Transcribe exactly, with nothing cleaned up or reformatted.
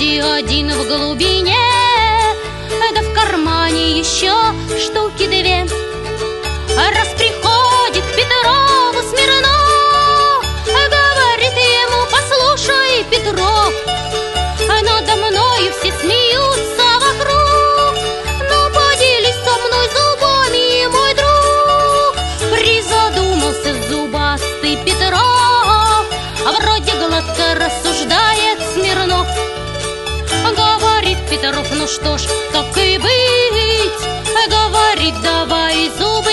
вроде один в глубине, да в кармане еще штуки две. Раз приходит к Петрову Смирнов, говорит ему: послушай, Петров, надо мною все смеются вокруг, но поделись со мной зубами, мой друг. Призадумался зубастый Петров, вроде гладко рассуждает Смирнов. Говорит Петров: ну что ж, так и быть, говорит, давай зубы